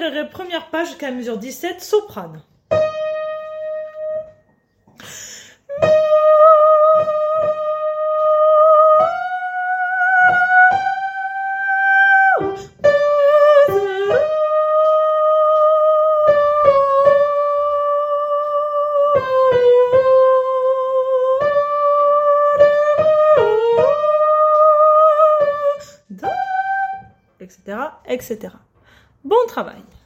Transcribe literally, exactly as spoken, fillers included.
première, première page jusqu'à la mesure dix-sept, soprane. Etc, et cetera. Bon travail.